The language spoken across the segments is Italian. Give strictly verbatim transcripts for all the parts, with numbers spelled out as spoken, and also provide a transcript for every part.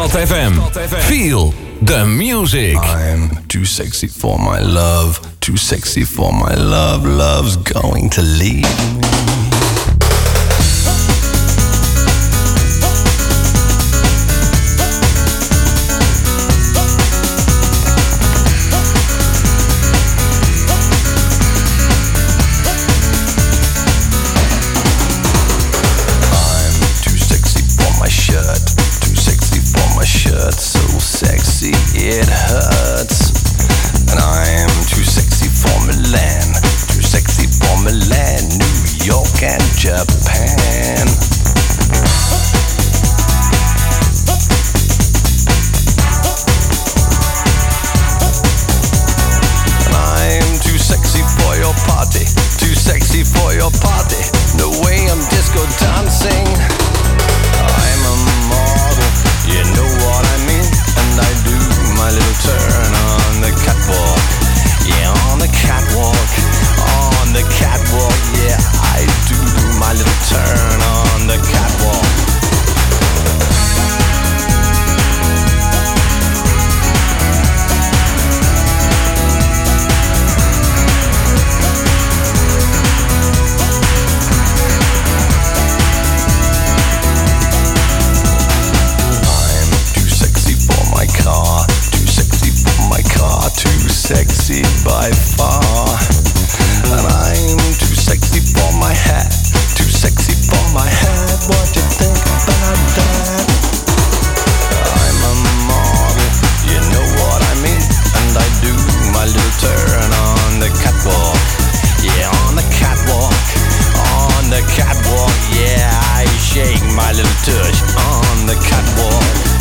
Spot F M. Feel the music. I'm too sexy for my love. Too sexy for my love. Love's going to leave me. It hurts, and I'm too sexy for Milan, too sexy for Milan, New York and Japan. And I'm too sexy for your party, too sexy for your party, the way I'm disco dancing. I'm a model, you know what I mean, and I do my little turn on the catwalk, yeah, on the catwalk, on the catwalk, yeah, I do my little turn on the catwalk. Too sexy by far, and I'm too sexy for my hat, too sexy for my hat. What you think about that? I'm a model, you know what I mean, and I do my little turn on the catwalk, yeah, on the catwalk, on the catwalk, yeah, I shake my little tush on the catwalk.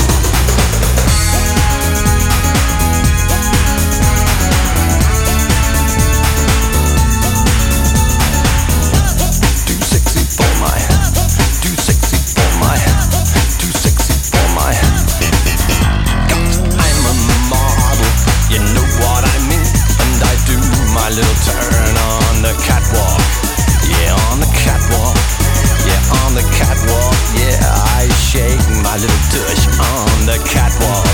Little turn on the catwalk, yeah, on the catwalk, yeah, on the catwalk, yeah, I shake my little tush on the catwalk.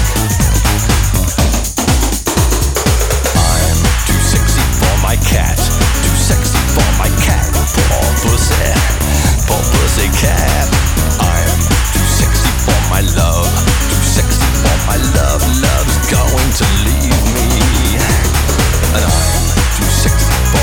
I'm too sexy for my cat, too sexy for my cat, poor pussy, poor pussy cat. I'm too sexy for my love, too sexy for my love, love's going to leave me, and I'm too sexy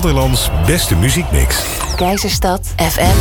Gelderlands beste muziekmix. Keizerstad F M.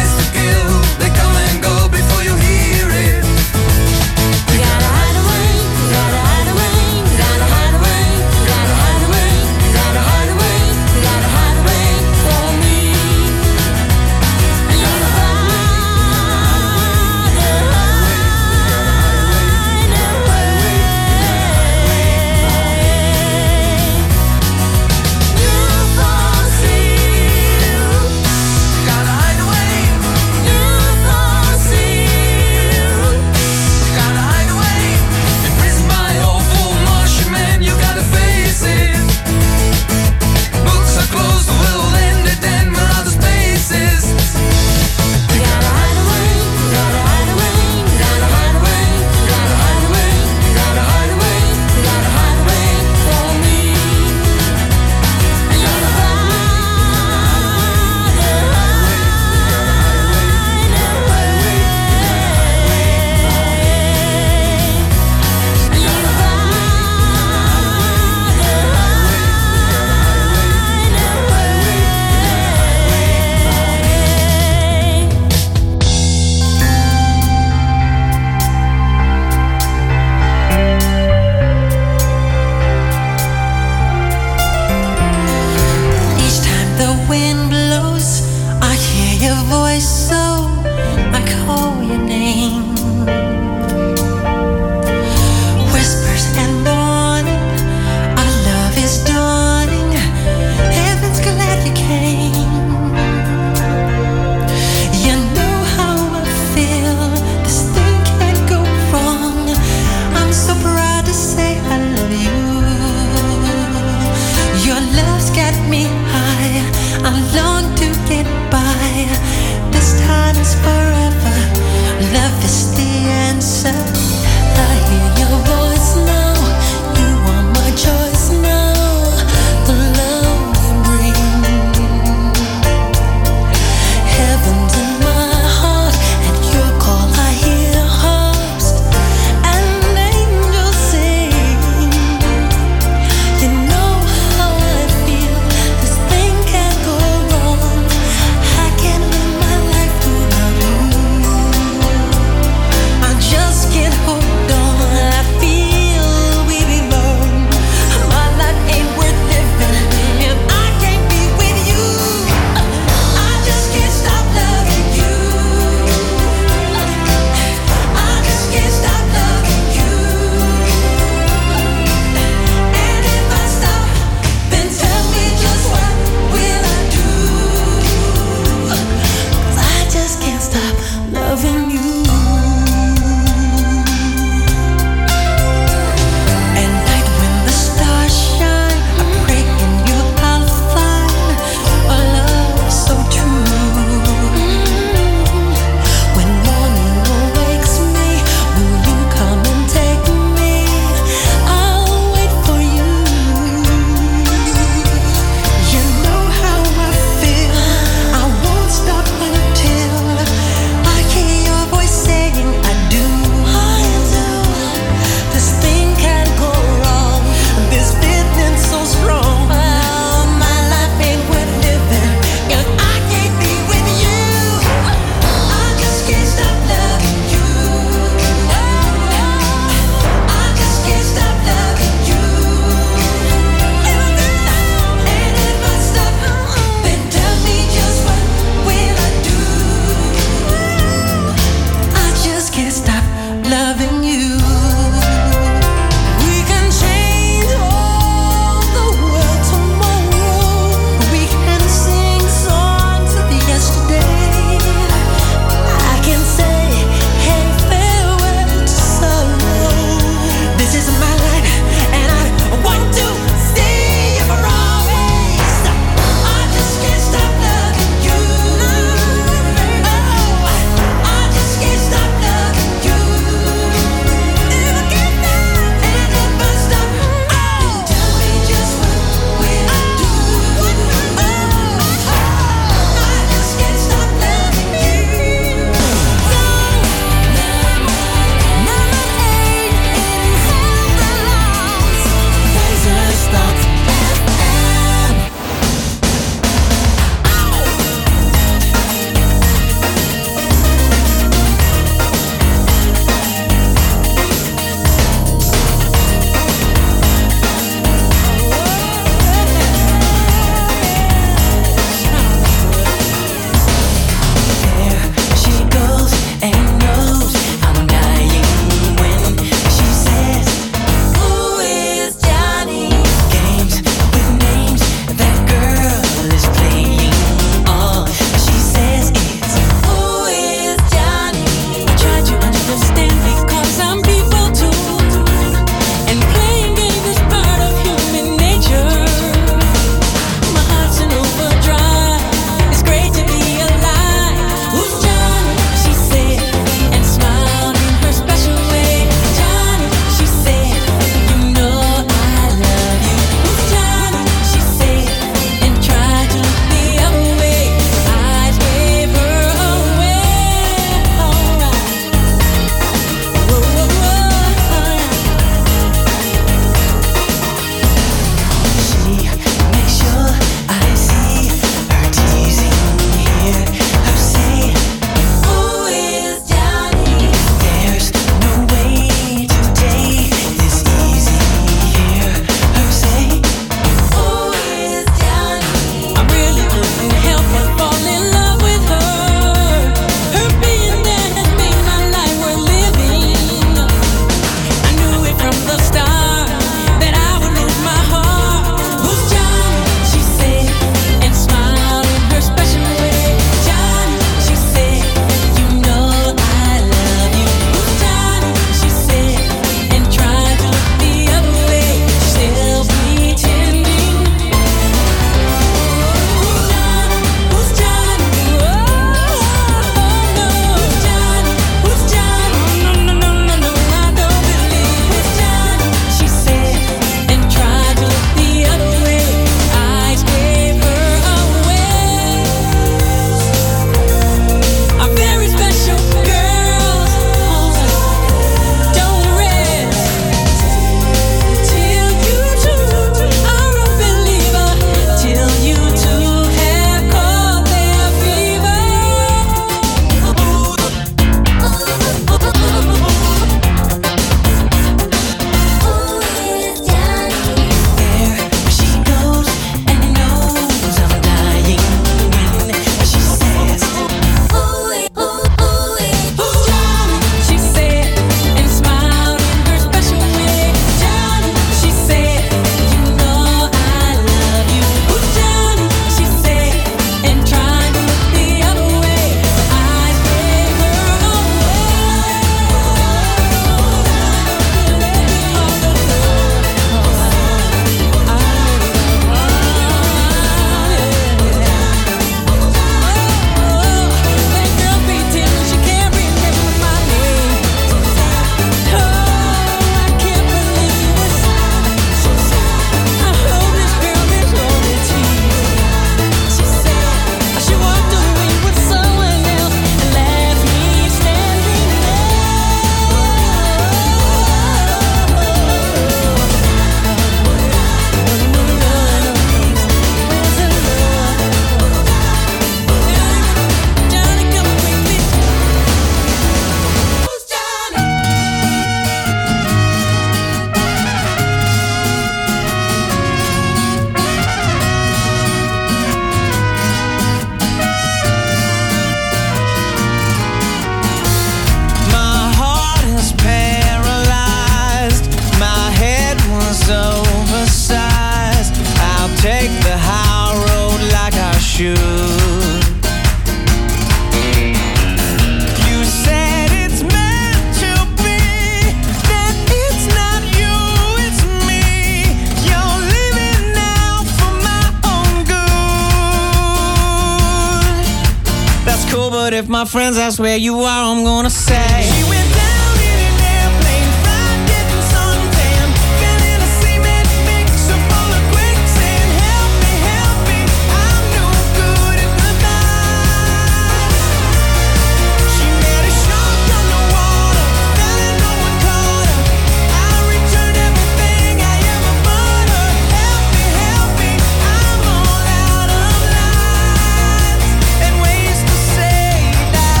if my friends ask where you are, I'm gonna say She went down in an airplane, fried, getting suntan, feeling a cement mixer full of quicksand. Help me, help me, I'm no good at the night. She met a shark underwater, fell in no one caught her. I returned everything I ever bought her. Help me, help me, I'm all out of lines and ways to say that.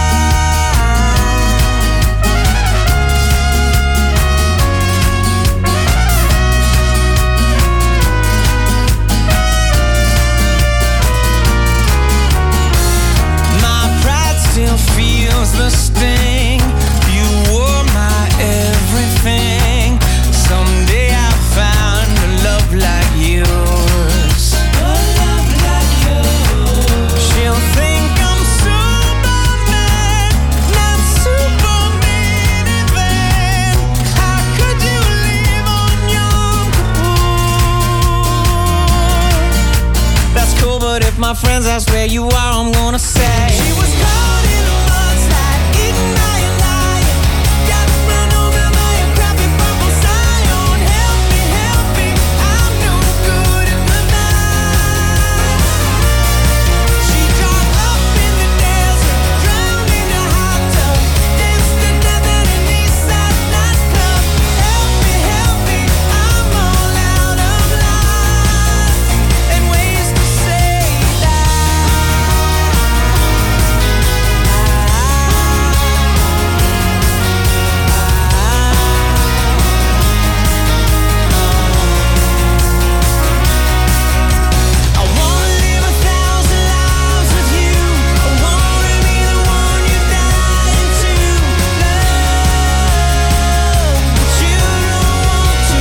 My pride still feels the sting. You were my everything. Someday I'll find a love like yours. A love like yours. She'll think I'm Superman, not Superman even. How could you live on Yom Kippur? That's cool, but if my friends ask where you are, I'm gonna say she was caught in a mudslide, eaten by a lion, got run over by a crappy purple scion. Help me, help me, I'm no good at the night. She dropped up in the desert, drowned in a hot tub, danced to death at an Eastside nightclub. Help me, help me, I'm all out of lines and ways to say that. I wanna live a thousand lives with you. I wanna be the one you die into. Love, but you don't want to.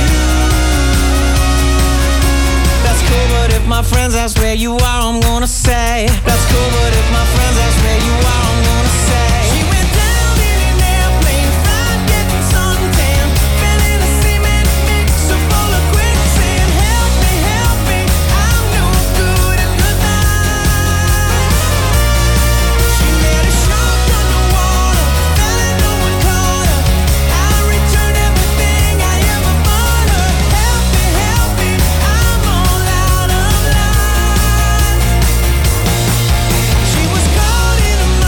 That's cool, but if my friends ask where you are, I'm gonna say. That's cool, but if my friends ask where you are, I'm gonna say. She went down in an airplane, fried, getting suntan, feeling a cement mixer full of quicksand. Help me, help me, I'm no good at the night. She met a shark underwater, fell in no one caught her. I returned everything I ever bought her. Help me, help me, I'm all out of lines. She was caught in a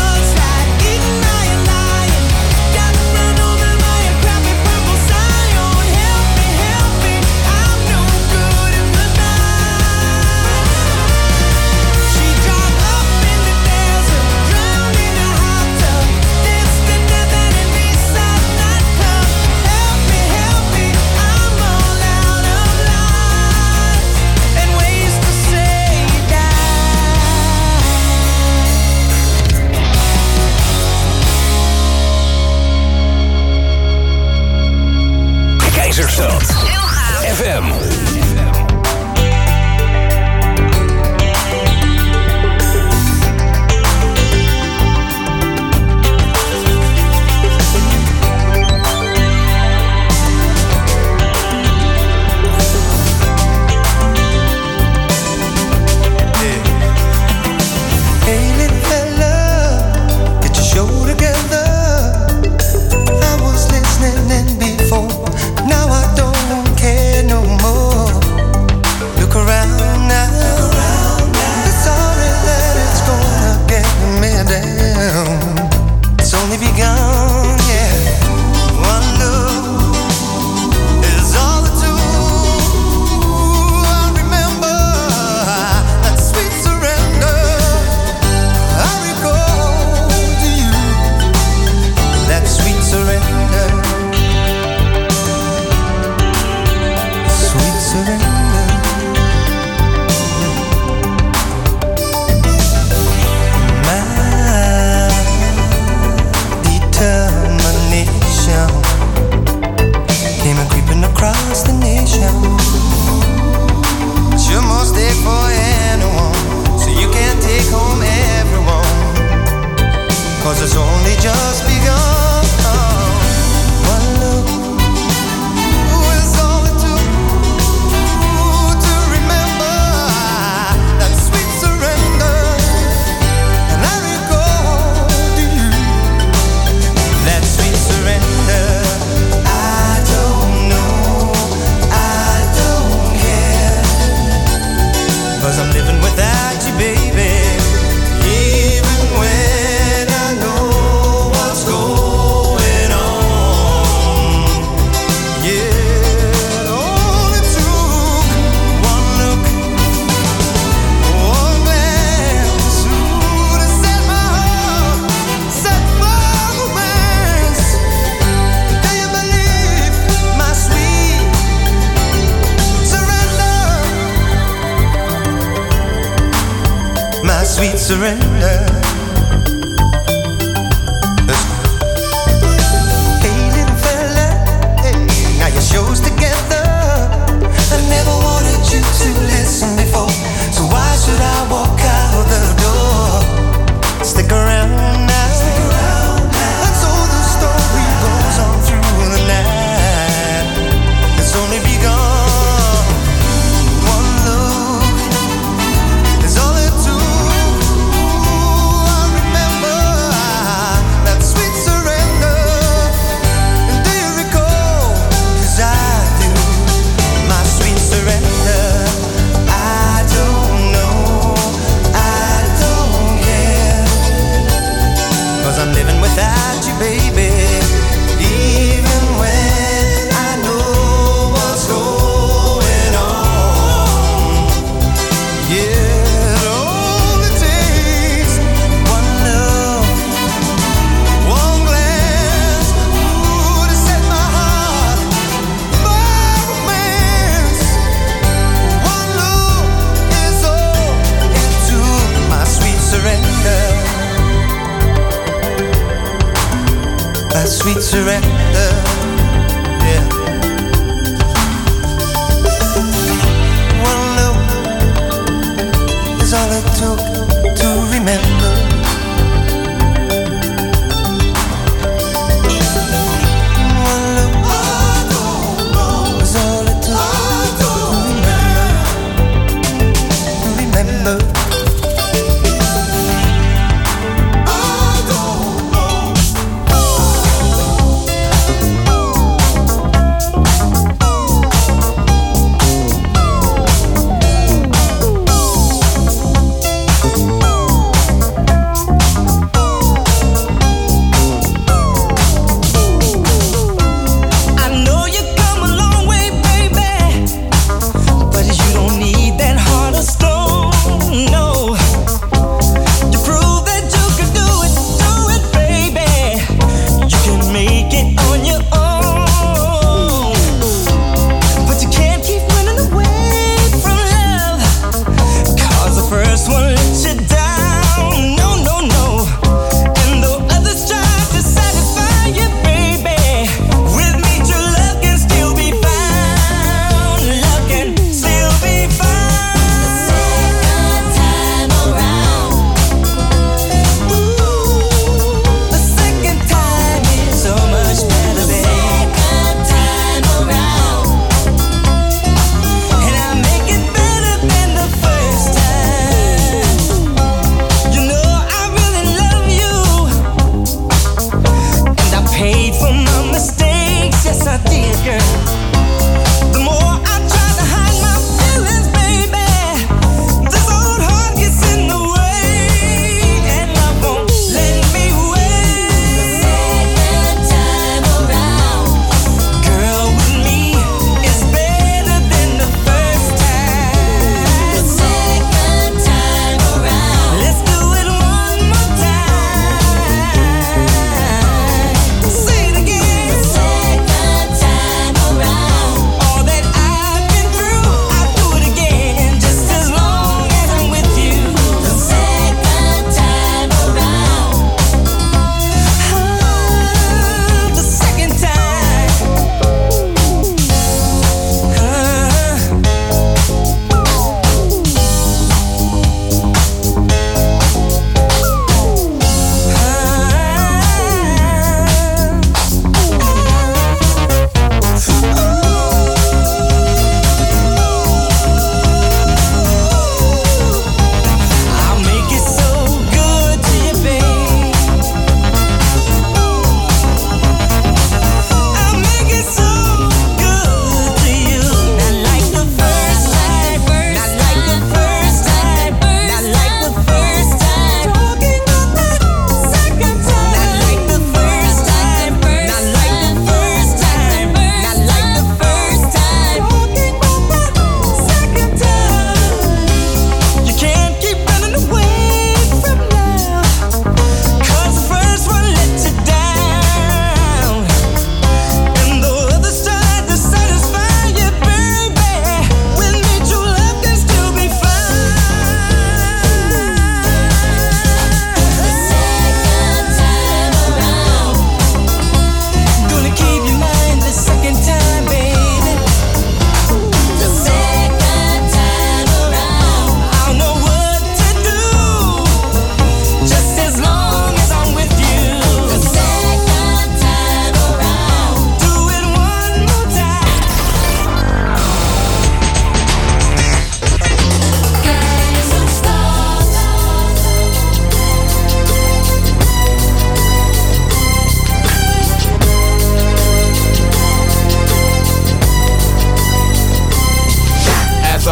'cause I'm living without you, baby. Even when I know what's going on. Yeah, it only took one look, one glance, ooh, to set my heart, set my romance. Do you believe my sweet surrender? My sweet surrender. Hey little fella, hey, now your show's together. I never wanted you to listen before, so why should I walk out the door? Stick around now, stick around now. And so the story goes on through the night. It's only begun. One look is all it took. Ooh, I remember that sweet surrender. And do you recall? 'Cause I do. My sweet surrender. I don't know, I don't care. 'Cause I'm living without you, baby. Even when I know what's going on. Yeah, it only takes one look, one glance, ooh, to set my heart, my romance. One look is all it took. My sweet surrender. My sweet surrender. Yeah. One look is all it took to remember. One look is all it took to remember. Remember.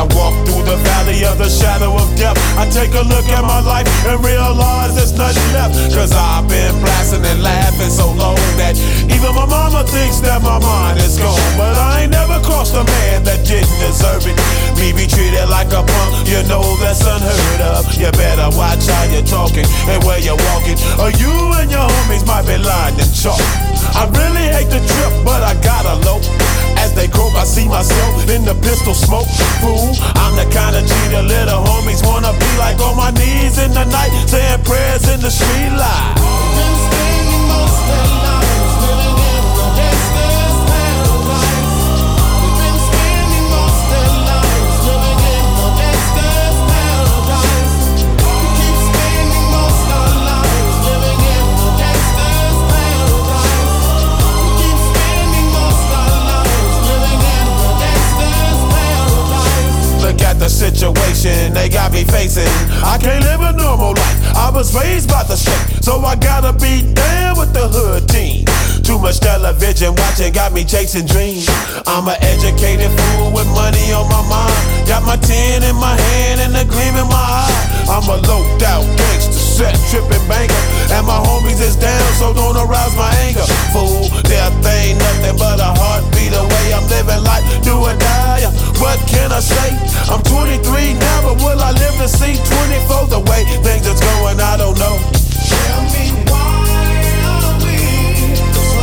walk through the valley of the shadow of death, I take a look at my life and realize there's nothing left. Cause I've been blasting and laughing so long that even my mama thinks that my mind is gone. But I ain't never crossed a man that didn't deserve it. Me be treated like a punk, you know that's unheard of. You better watch how you're talking and where you're walking, or you and your homies might be lying in chalk. I really hate the trip, but I gotta low. As they croak, I see myself in the pistol smoke. Fool, I'm the kind of G the little homies wanna be like, on my knees in the night, saying prayers in the street light. Been spending most of their lives living in the gangster's paradise. We've been spending most of their lives living in the gangster's paradise. We keep spending most of our lives living in the gangster's paradise. We keep spending most of our lives living in the gangster's paradise. Look at the situation they got me facing. I can't live a normal life. I was raised by the state, so I gotta be down with the hood team. Too much television watching got me chasing dreams. I'm an educated fool with money on my mind. Got my tin in my hand and a gleam in my eye. I'm a loped out gangster, set tripping banker, and my homies is down, so don't arouse my anger. Fool, death ain't nothing but a heartbeat away. I'm living life, do or die. What can I say? I'm twenty-three now, but will I live to see twenty-four? The way things is going, I don't know. Tell me why are we so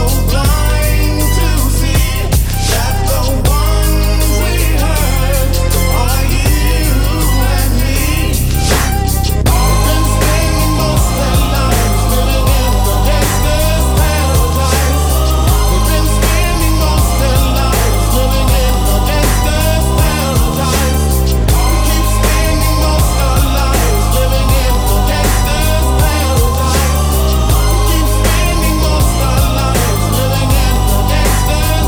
blind to see that the ones we hurt are you and me? We've been spending most of our lives living in the gangster's paradise. We've been spending most of our lives living in the gangster's paradise. We keep spending most of our lives living in the gangster's paradise. We keep spending most of our lives living in the gangster's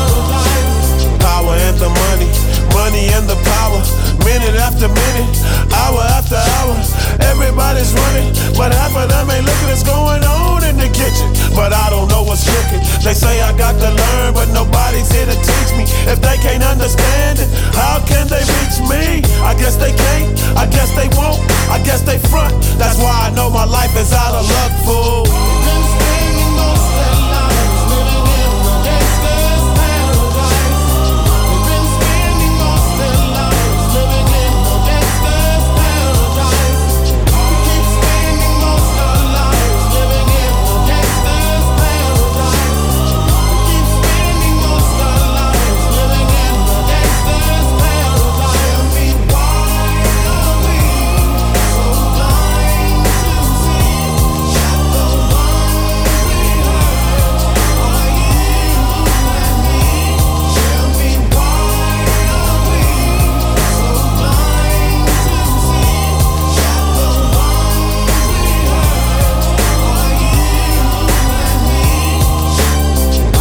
paradise. Power and the money, money and the power. Minute after minute, hour after hour, everybody's running, but half of them ain't looking what's going on in the kitchen. But I don't know what's cooking. They say I got to learn, but nobody's here to teach me. If they can't understand it, how can they reach me? I guess they can't, I guess they won't, I guess they front. That's why I know my life is out of luck, fool. We've been spending most of our lives living in the gangster's paradise. We've been spending most of our lives living in the gangster's paradise. We keep spending most of our lives living in the gangster's paradise. We keep spending most of our lives living in the gangster's paradise. Tell me why are we so blind to see that the ones we hurt are you and me? Tell me why are we so blind to see that the ones we hurt are you and me?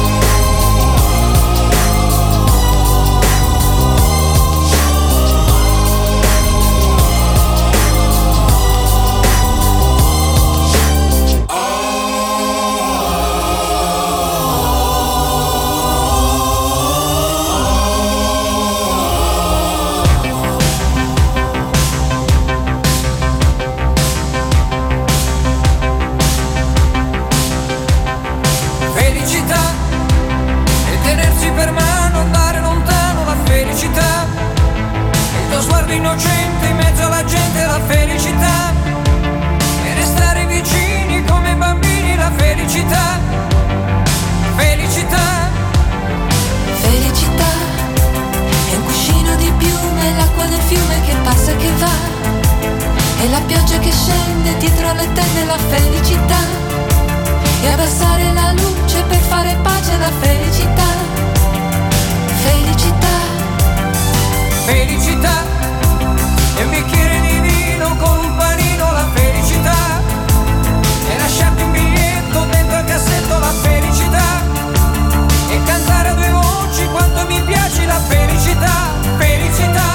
Felicità e tenersi per mano, andare lontano, la felicità. Il tuo sguardo innocente in mezzo alla gente, la felicità. E restare vicini come bambini, la felicità. Felicità. Felicità è un cuscino di piume, l'acqua del fiume che passa e che va, e la pioggia che scende dietro le tende, la felicità. E abbassare la luce per fare pace alla felicità. Felicità. Felicità. E un bicchiere di vino con un panino, la felicità. E lasciarti un biglietto dentro al cassetto, la felicità. E cantare a due voci quanto mi piace la felicità. Felicità.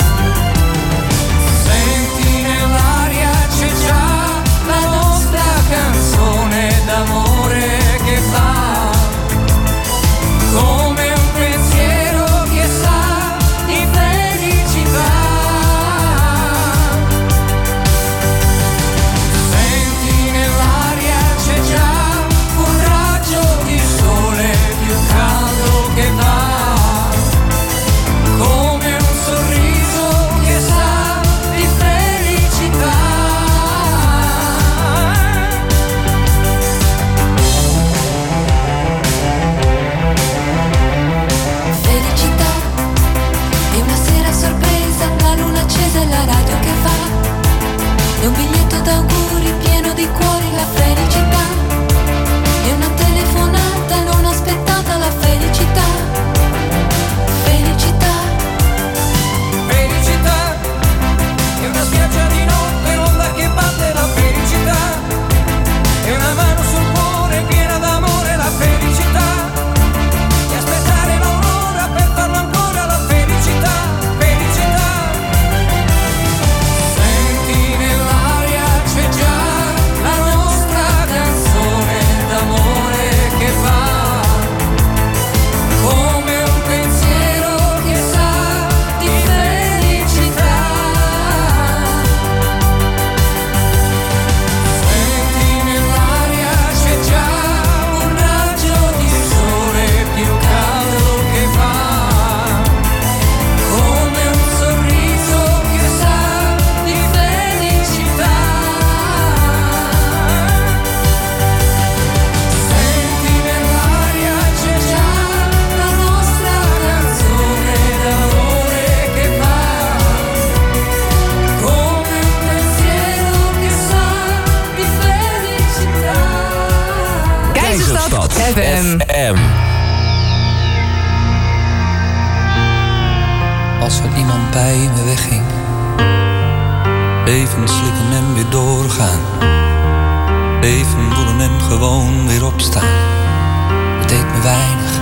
Senti nell'aria c'è già la nostra canzone d'amore che la radio che va, è un biglietto d'auguri pieno di cuori, la felicità, è una telefonata non aspettata, la felicità, felicità, felicità, è una spiaggia di notte, l'onda che batte, la felicità, è una mano sul cuore piena d'amore, la felicità, e aspettare l'aurora per farlo ancora, la felicità, felicità. Senti nell'aria c'è già la nostra canzone d'amore che va, come un pensiero che sa di felicità. Senti nell'aria c'è già un raggio di sole più caldo che va, come un sorriso che sa di felicità. Senti nell'aria c'è già la nostra canzone d'amore che va, come un pensiero che sa di felicità. Keizerstad F M. Als er iemand bij me wegging, even slikken en weer doorgaan, even voelen en gewoon weer opstaan. Het deed me weinig,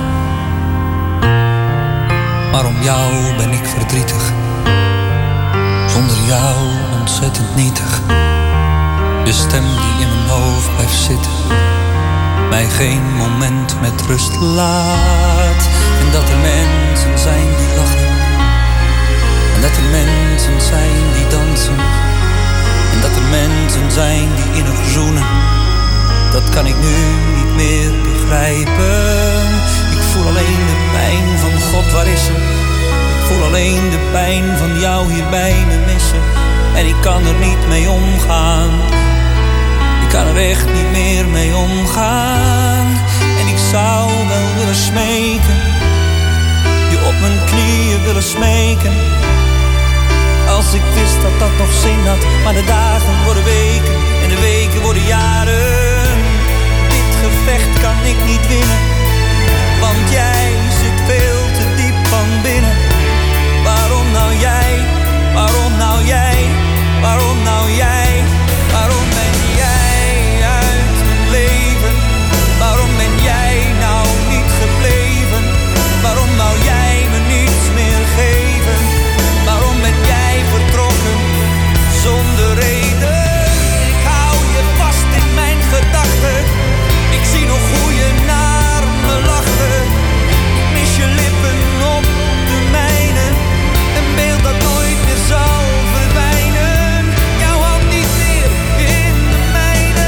maar om jou ben ik verdrietig. Zonder jou ontzettend nietig. Je stem die in mijn hoofd blijft zitten, mij geen moment met rust laat. En dat er mensen zijn die lachen, en dat er mensen zijn die dansen, en dat er mensen zijn die innig zoenen. Dat kan ik nu niet meer begrijpen. Ik voel alleen de pijn van God, waar is ze? Ik voel alleen de pijn van jou hier bij me missen. En ik kan er niet mee omgaan. Ik kan er echt niet meer mee omgaan. En ik zou wel willen smeken, je op mijn knieën willen smeken. Als ik wist dat dat nog zin had. Maar de dagen worden weken en de weken worden jaren. Dit gevecht kan ik niet winnen, want jij zit veel te diep van binnen. Waarom nou jij, waarom nou jij, waarom nou jij, waarom ben jij uit mijn leven? Waarom ben jij nou niet gebleven? Waarom nou jij me niets meer geven? Waarom ben jij vertrokken zonder reden? Ik hou je vast in mijn gedachten. Ik zie nog hoe je naar me lachte. Ik mis je lippen op de mijne. Een beeld dat nooit meer zal verdwijnen. Jouw hand niet meer in de mijne.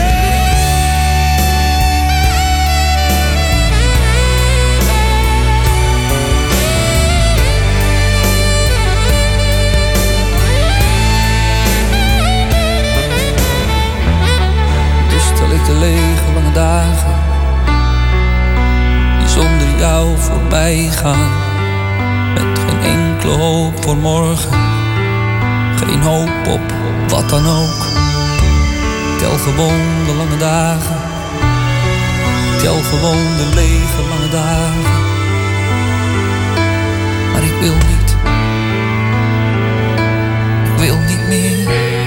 Dus tel ik de lege lange dagen die zonder jou voorbij gaan, met geen enkele hoop voor morgen, geen hoop op wat dan ook. Tel gewoon de lange dagen, tel gewoon de lege lange dagen. Maar ik wil niet, ik wil niet meer.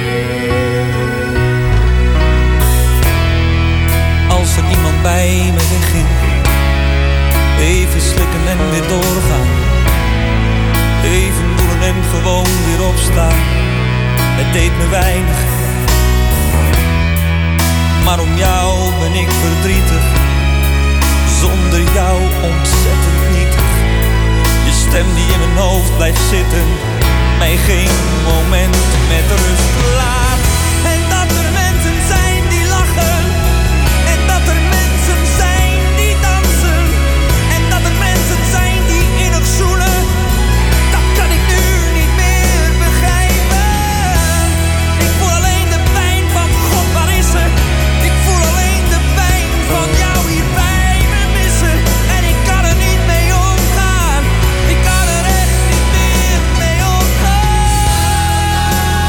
Als er iemand bij me wegging, even slikken en weer doorgaan, even voelen en gewoon weer opstaan. Het deed me weinig, maar om jou ben ik verdrietig. Zonder jou ontzettend nietig. Je stem die in mijn hoofd blijft zitten, mij geen moment met rust laat. En dat er mensen zijn die lachen, en dat er mensen zijn die dansen, en dat er mensen zijn die innig zoenen. Dat kan ik nu niet meer begrijpen. Ik voel alleen de pijn van God, waar is ze? Ik voel alleen de pijn van jou hier bij me missen. En ik kan er niet mee omgaan. Ik kan er echt niet meer mee omgaan.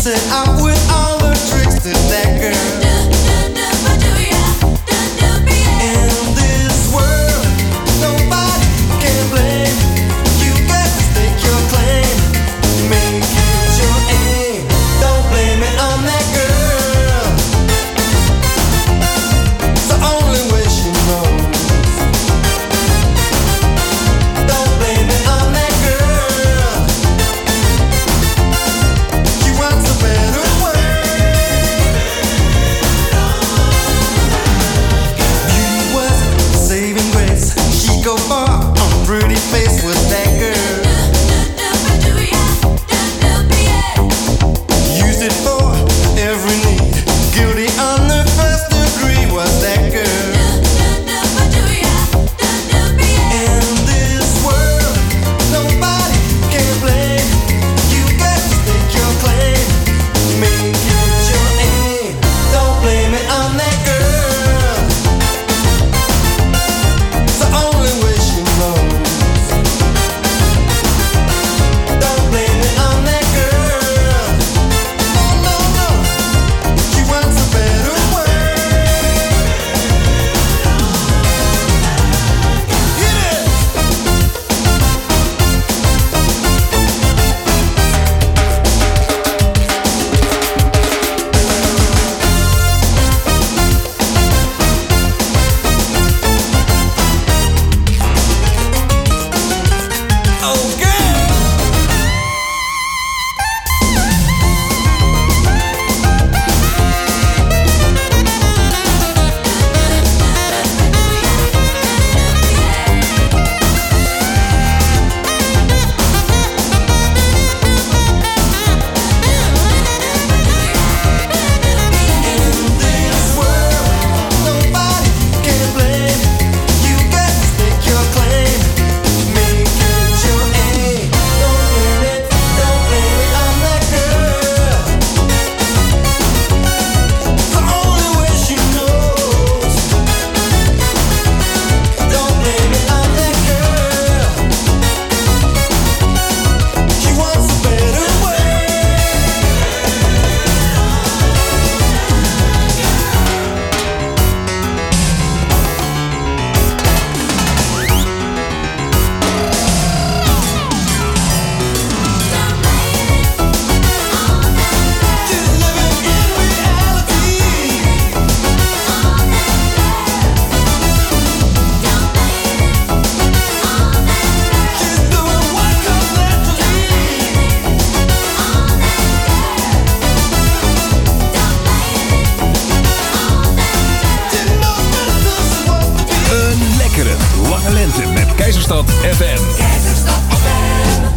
Keizerstad F M. Keizerstad F M.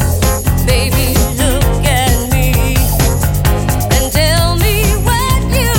Baby, look at me and tell me what you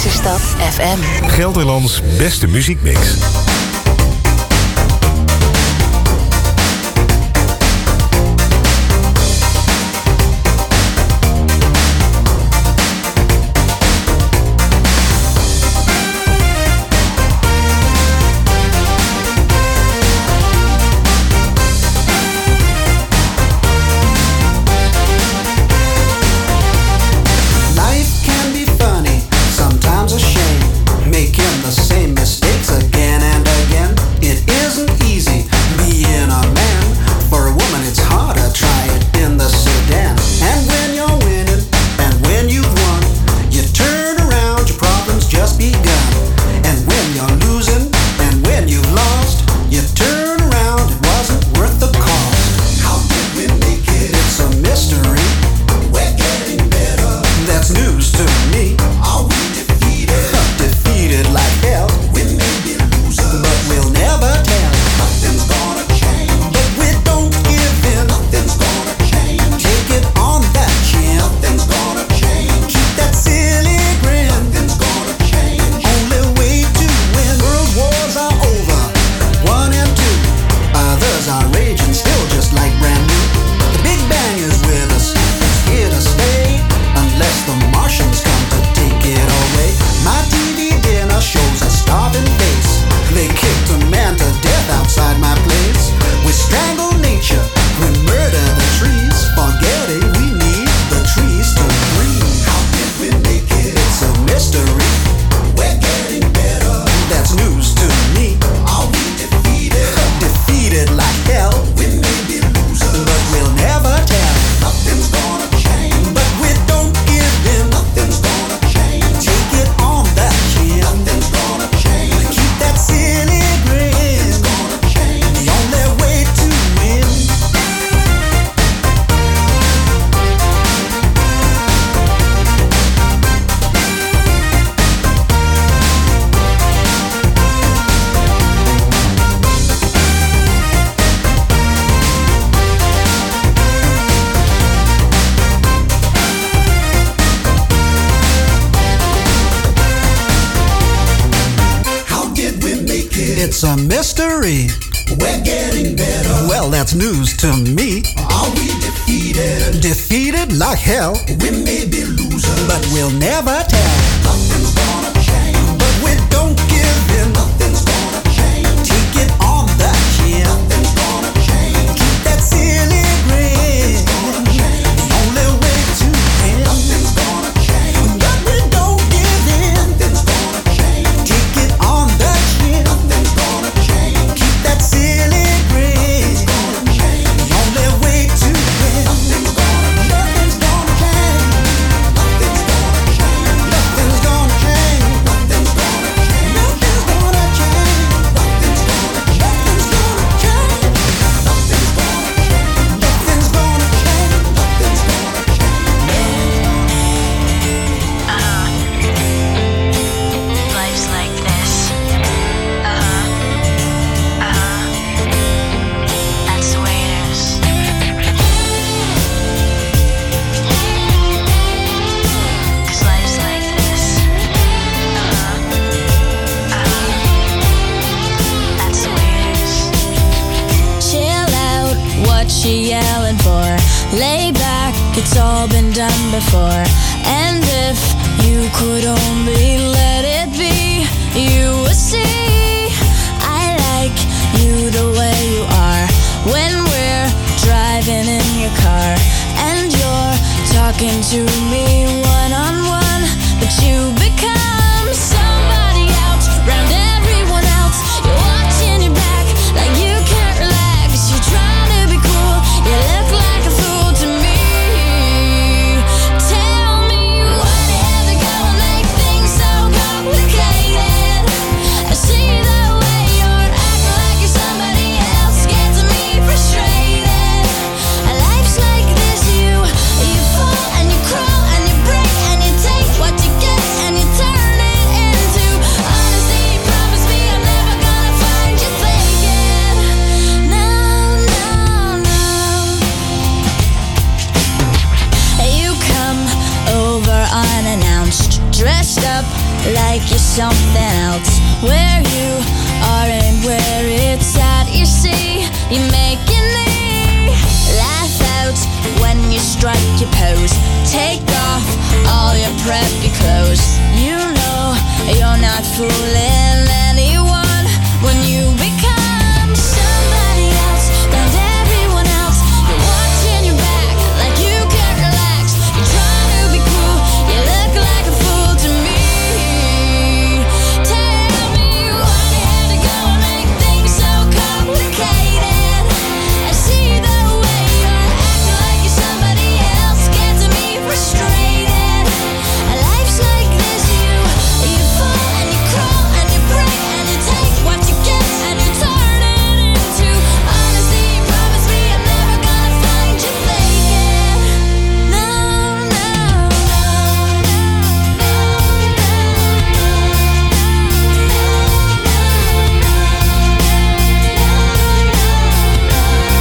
Keizerstad F M. Gelderlands beste muziekmix. It's a mystery. We're getting better. Well, that's news to me. Are we defeated? Defeated like hell. We may be losers, but we'll never tell. Nothing's gonna change, but we don't give in. Nothing's gonna change. Take it on the chin. Nothing's gonna change. Keep that silly grin. The only way to win. Nothing's gonna change, but we don't give in. Nothing's gonna change. Take it on the chin. Nothing's gonna change. Keep that silly grin. The only way to win. Nothing's gonna Nothing's gonna change. Nothing's gonna change. Nothing's gonna change. Nothing's gonna change. Nothing's gonna change. Nothing's gonna change. Nothing's gonna change. Nothing's gonna change. Nothing's gonna change. Nothing's gonna change. Uh-huh. Life's like this. Uh-huh. Uh-huh. That's the way it is. 'Cause life's like this. Uh-huh. Uh-huh. That's the way it is. Chill out, what you yelling for? Lay back, it's all been done before. And if you could only let it be, you would see I like you the way you are. When we're driving in your car and you're talking to me one on one, but you become somebody else round everyone else. You're watching your back like you can't relax. You're trying to be cool, you look like a fool to me. Tell me whatever gonna make things so complicated. I see the way you're acting like you're somebody else, gets me frustrated. Life's like this, you you fall and you crawl like you're something else. Where you are and where it's at, you see, you're making me laugh out when you strike your pose. Take off all your preppy clothes. You know you're not fooling anyone when you become